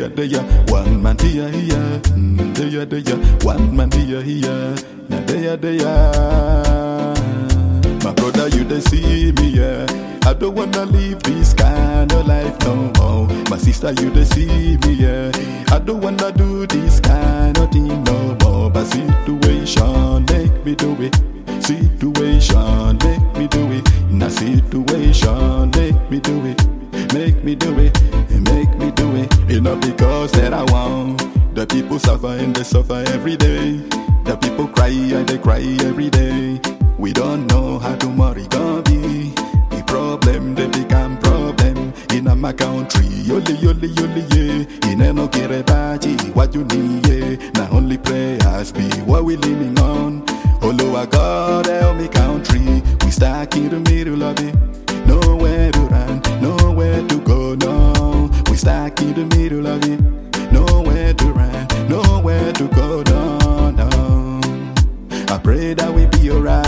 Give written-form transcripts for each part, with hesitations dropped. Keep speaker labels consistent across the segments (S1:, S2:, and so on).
S1: there, one man here, there, one man here, now there. My brother, you they see me, yeah. I don't wanna live this kind of life no more. My sister, you they see me, yeah. I don't wanna do this kind of thing no more. But situation make me do it. Situation make me do it. Now situation make me do it. Make me do it. Make me do it. It's not because that I want. The people suffer and they suffer every day. The people cry and they cry every day. We don't know how tomorrow gonna be. The problem they become problem in my country. Yoli, yeah. In no kirebaji, what you need, yeah. Now only prayers be what we leaning on. Oh, I God help me country. We stuck in the middle of it. Nowhere to run, nowhere to go, no. We stuck in the middle of it. Nowhere to run, nowhere to go, no. I pray that we be alright.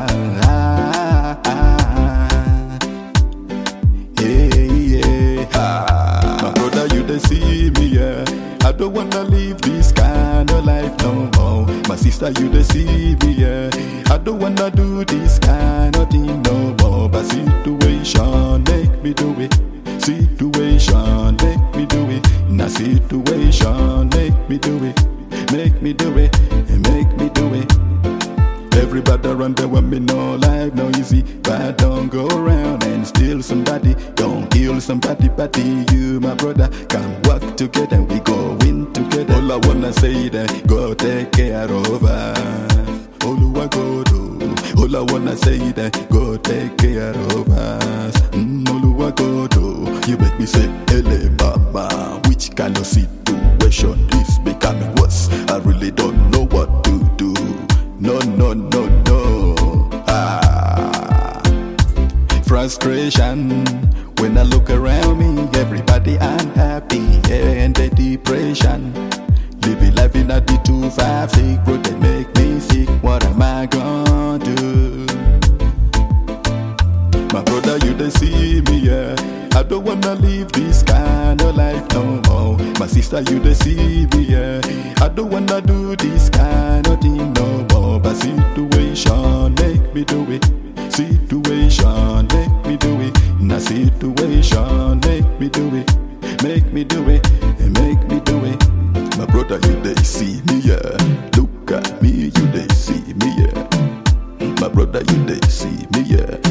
S1: Yeah. My brother, you they see me, yeah. I don't wanna live this kind of life no more. My sister, you they see me, yeah. I don't wanna do this kind of thing no more. But situation make me do it. Situation make me do it. Now situation make me do it. Make me do it. Make me do it. Everybody around there want me no life no easy. But don't go around and steal somebody. Don't kill somebody, but you, my brother, can work together and we go win together. All I wanna say that go take care of us. All I go do. All I wanna say that go take care of us. All I go do. You make me say, hele mama, which kind of situation is becoming worse? I really don't know what to do. No. Frustration. When I look around me, everybody unhappy and the depression. Living life in a D256 road, they make me sick. What am I gonna do? My brother, you they see me, yeah. I don't wanna live this kind of life no more. My sister, you they see me, yeah. I don't wanna do this kind of thing no more. But situation make me do it. Situation make me do it. Now situation make me do it. Make me do it. Make me do it. My brother, you they see me, yeah. Look at me, you they see me, yeah. My brother, you they see me, yeah.